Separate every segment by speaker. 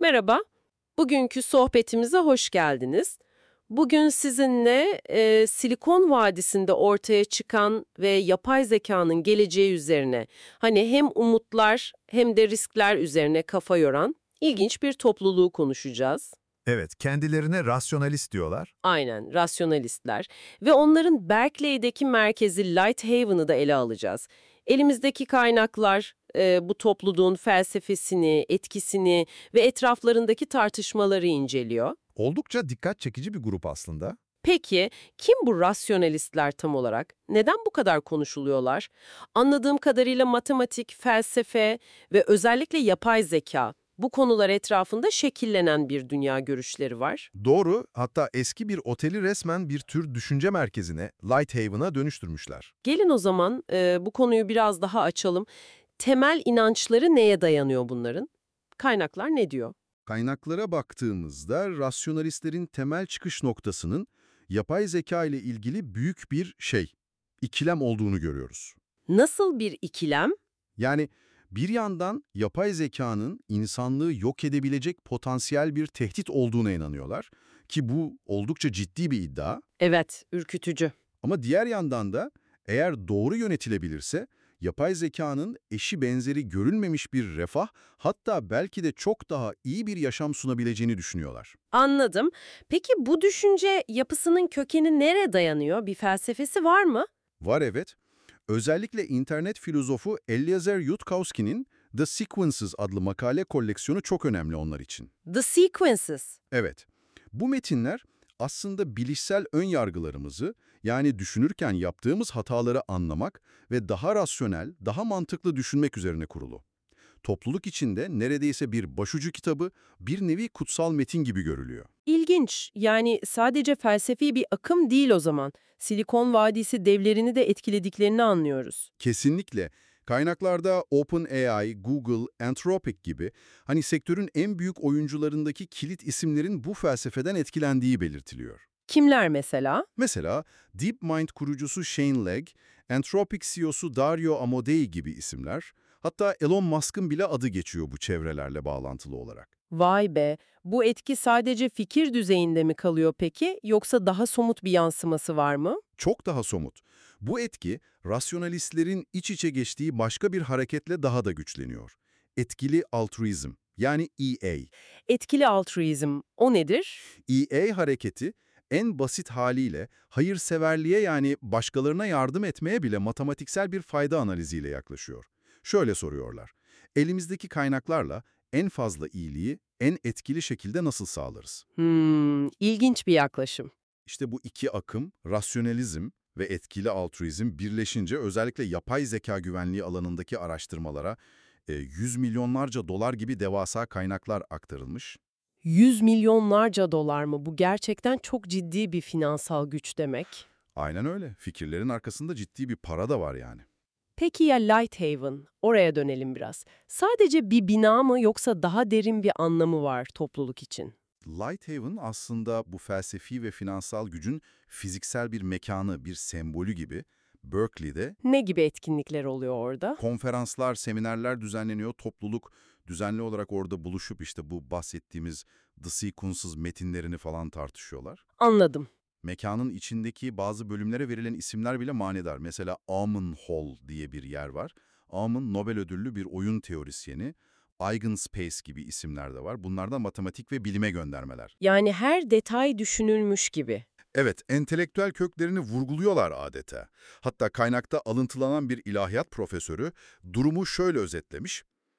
Speaker 1: Merhaba, bugünkü sohbetimize hoş geldiniz. Bugün sizinle Silikon Vadisi'nde ortaya çıkan ve yapay zekanın geleceği üzerine, hani hem umutlar hem de riskler üzerine kafa yoran ilginç bir topluluğu konuşacağız.
Speaker 2: Evet, kendilerine rasyonalist diyorlar.
Speaker 1: Aynen, rasyonalistler ve onların Berkeley'deki merkezi Lighthaven'ı da ele alacağız. Elimizdeki kaynaklar bu topluluğun felsefesini, etkisini ve etraflarındaki tartışmaları inceliyor.
Speaker 2: Oldukça dikkat çekici bir grup aslında.
Speaker 1: Peki kim bu rasyonalistler tam olarak? Neden bu kadar konuşuluyorlar? Anladığım kadarıyla matematik, felsefe ve özellikle yapay zeka bu konular etrafında şekillenen bir dünya görüşleri var.
Speaker 2: Doğru, hatta eski bir oteli resmen bir tür düşünce merkezine, Lighthaven'a dönüştürmüşler.
Speaker 1: Gelin o zaman bu konuyu biraz daha açalım. Temel inançları neye dayanıyor bunların? Kaynaklar ne diyor?
Speaker 3: Kaynaklara baktığımızda rasyonalistlerin temel çıkış noktasının yapay zeka ile ilgili büyük bir ikilem olduğunu görüyoruz.
Speaker 1: Nasıl bir ikilem?
Speaker 3: Yani bir yandan yapay zekanın insanlığı yok edebilecek potansiyel bir tehdit olduğuna inanıyorlar ki bu oldukça ciddi bir iddia.
Speaker 1: Evet, ürkütücü.
Speaker 3: Ama diğer yandan da eğer doğru yönetilebilirse yapay zekanın eşi benzeri görülmemiş bir refah, hatta belki de çok daha iyi bir yaşam sunabileceğini düşünüyorlar.
Speaker 1: Anladım. Peki bu düşünce yapısının kökeni nereye dayanıyor? Bir felsefesi var mı?
Speaker 3: Var, evet. Özellikle internet filozofu Eliezer Yudkowsky'nin The Sequences adlı makale koleksiyonu çok önemli onlar için.
Speaker 1: The Sequences.
Speaker 3: Evet, bu metinler aslında bilişsel önyargılarımızı, yani düşünürken yaptığımız hataları anlamak ve daha rasyonel, daha mantıklı düşünmek üzerine kurulu. Topluluk içinde neredeyse bir başucu kitabı, bir nevi kutsal metin gibi görülüyor.
Speaker 1: İlginç. Yani sadece felsefi bir akım değil o zaman. Silikon Vadisi devlerini de etkilediklerini anlıyoruz.
Speaker 3: Kesinlikle. Kaynaklarda OpenAI, Google, Anthropic gibi sektörün en büyük oyuncularındaki kilit isimlerin bu felsefeden etkilendiği belirtiliyor.
Speaker 1: Kimler mesela?
Speaker 3: Mesela DeepMind kurucusu Shane Legg, Anthropic CEO'su Dario Amodei gibi isimler, hatta Elon Musk'ın bile adı geçiyor bu çevrelerle bağlantılı olarak.
Speaker 1: Vay be, bu etki sadece fikir düzeyinde mi kalıyor peki, yoksa daha somut bir yansıması var mı?
Speaker 3: Çok daha somut. Bu etki, rasyonalistlerin iç içe geçtiği başka bir hareketle daha da güçleniyor. Etkili altruizm, yani EA.
Speaker 1: Etkili altruizm, o nedir?
Speaker 3: EA hareketi, en basit haliyle hayırseverliğe, yani başkalarına yardım etmeye bile matematiksel bir fayda analiziyle yaklaşıyor. Şöyle soruyorlar: elimizdeki kaynaklarla en fazla iyiliği en etkili şekilde nasıl sağlarız?
Speaker 1: İlginç bir yaklaşım.
Speaker 3: İşte bu iki akım, rasyonalizm ve etkili altruizm birleşince özellikle yapay zeka güvenliği alanındaki araştırmalara 100 milyonlarca dolar gibi devasa kaynaklar aktarılmış.
Speaker 1: 100 milyonlarca dolar mı? Bu gerçekten çok ciddi bir finansal güç demek.
Speaker 3: Aynen öyle. Fikirlerin arkasında ciddi bir para da var yani.
Speaker 1: Peki ya Lighthaven? Oraya dönelim biraz. Sadece bir bina mı yoksa daha derin bir anlamı var topluluk için?
Speaker 3: Lighthaven aslında bu felsefi ve finansal gücün fiziksel bir mekanı, bir sembolü gibi. Berkeley'de
Speaker 1: Ne gibi etkinlikler oluyor orada?
Speaker 3: konferanslar, seminerler düzenleniyor, topluluk düzenli olarak orada buluşup işte bu bahsettiğimiz The Sequences metinlerini falan tartışıyorlar.
Speaker 1: Anladım.
Speaker 3: Mekanın içindeki bazı bölümlere verilen isimler bile manidar. Mesela Amen Hall diye bir yer var. Amen, Nobel ödüllü bir oyun teorisyeni. Eigenspace gibi isimler de var. Bunlardan matematik ve bilime göndermeler.
Speaker 1: Yani her detay düşünülmüş gibi.
Speaker 3: Evet, entelektüel köklerini vurguluyorlar adeta. Hatta kaynakta alıntılanan bir ilahiyat profesörü durumu şöyle özetlemiş: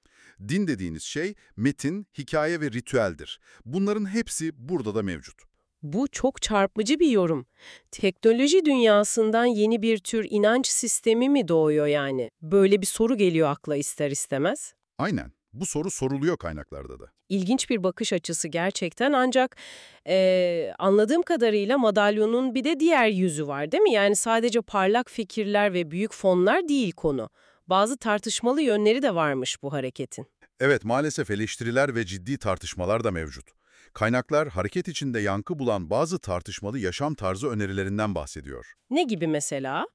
Speaker 3: din dediğiniz şey metin, hikaye ve ritüeldir. Bunların hepsi burada da mevcut.
Speaker 1: Bu çok çarpıcı bir yorum. Teknoloji dünyasından yeni bir tür inanç sistemi mi doğuyor yani? Böyle bir soru geliyor akla ister istemez.
Speaker 3: Aynen. Bu soru soruluyor kaynaklarda da.
Speaker 1: İlginç bir bakış açısı gerçekten ancak anladığım kadarıyla madalyonun bir de diğer yüzü var değil mi? Yani sadece parlak fikirler ve büyük fonlar değil konu. Bazı tartışmalı yönleri de varmış bu hareketin.
Speaker 3: Evet, maalesef eleştiriler ve ciddi tartışmalar da mevcut. Kaynaklar hareket içinde yankı bulan bazı tartışmalı yaşam tarzı önerilerinden bahsediyor.
Speaker 1: Ne gibi mesela?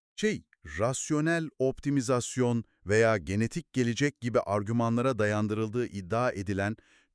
Speaker 3: Rasyonel optimizasyon veya genetik gelecek gibi argümanlara dayandırıldığı iddia edilen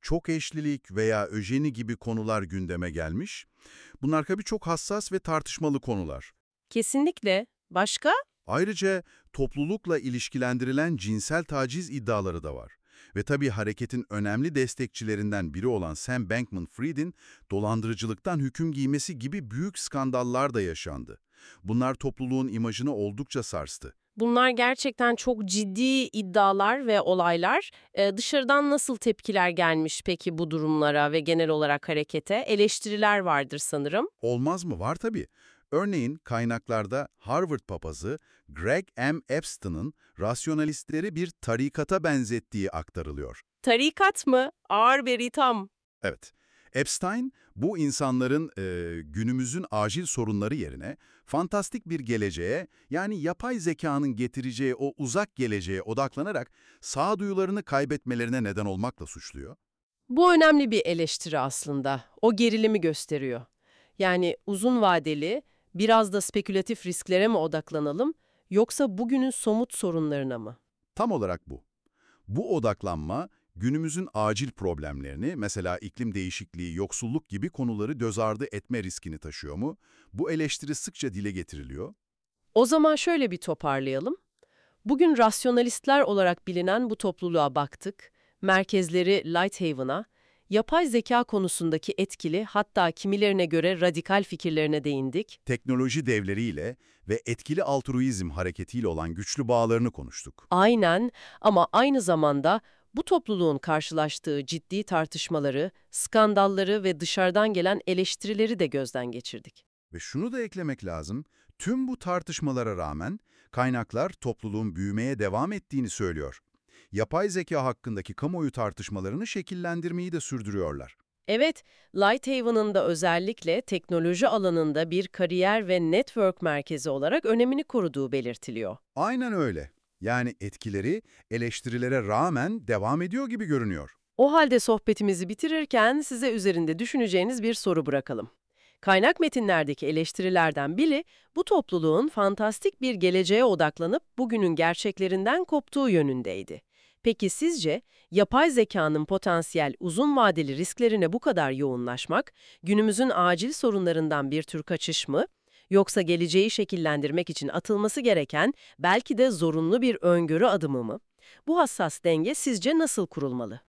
Speaker 3: çok eşlilik veya öjeni gibi konular gündeme gelmiş. Bunlar tabii çok hassas ve tartışmalı konular.
Speaker 1: Kesinlikle. Başka?
Speaker 3: Ayrıca toplulukla ilişkilendirilen cinsel taciz iddiaları da var. Ve tabii hareketin önemli destekçilerinden biri olan Sam Bankman-Fried'in dolandırıcılıktan hüküm giymesi gibi büyük skandallar da yaşandı. Bunlar topluluğun imajını oldukça sarstı.
Speaker 1: Bunlar gerçekten çok ciddi iddialar ve olaylar. Dışarıdan nasıl tepkiler gelmiş peki bu durumlara ve genel olarak harekete? Eleştiriler vardır sanırım.
Speaker 3: Olmaz mı? Var tabii. Örneğin kaynaklarda Harvard papazı Greg M. Epstein'ın rasyonalistleri bir tarikata benzettiği aktarılıyor.
Speaker 1: Tarikat mı? Ağır bir itham.
Speaker 3: Evet, Epstein bu insanların günümüzün acil sorunları yerine fantastik bir geleceğe, yani yapay zekanın getireceği o uzak geleceğe odaklanarak sağduyularını kaybetmelerine neden olmakla suçluyor.
Speaker 1: Bu önemli bir eleştiri aslında. O gerilimi gösteriyor. Yani uzun vadeli, biraz da spekülatif risklere mi odaklanalım, yoksa bugünün somut sorunlarına mı?
Speaker 3: Tam olarak bu. Bu odaklanma, günümüzün acil problemlerini, mesela iklim değişikliği, yoksulluk gibi konuları göz ardı etme riskini taşıyor mu? Bu eleştiri sıkça dile getiriliyor.
Speaker 1: O zaman şöyle bir toparlayalım. Bugün rasyonalistler olarak bilinen bu topluluğa baktık, merkezleri Lighthaven'a, yapay zeka konusundaki etkili, hatta kimilerine göre radikal fikirlerine değindik.
Speaker 3: Teknoloji devleriyle ve etkili altruizm hareketiyle olan güçlü bağlarını konuştuk.
Speaker 1: Aynen, ama aynı zamanda bu topluluğun karşılaştığı ciddi tartışmaları, skandalları ve dışarıdan gelen eleştirileri de gözden geçirdik.
Speaker 3: Ve şunu da eklemek lazım, tüm bu tartışmalara rağmen kaynaklar topluluğun büyümeye devam ettiğini söylüyor. Yapay zeka hakkındaki kamuoyu tartışmalarını şekillendirmeyi de sürdürüyorlar.
Speaker 1: Evet, Lighthaven'ın da özellikle teknoloji alanında bir kariyer ve network merkezi olarak önemini koruduğu belirtiliyor.
Speaker 3: Aynen öyle. Yani etkileri eleştirilere rağmen devam ediyor gibi görünüyor.
Speaker 1: O halde sohbetimizi bitirirken size üzerinde düşüneceğiniz bir soru bırakalım. Kaynak metinlerdeki eleştirilerden biri, bu topluluğun fantastik bir geleceğe odaklanıp bugünün gerçeklerinden koptuğu yönündeydi. Peki sizce yapay zekanın potansiyel uzun vadeli risklerine bu kadar yoğunlaşmak, günümüzün acil sorunlarından bir tür kaçış mı? Yoksa geleceği şekillendirmek için atılması gereken belki de zorunlu bir öngörü adımı mı? Bu hassas denge sizce nasıl kurulmalı?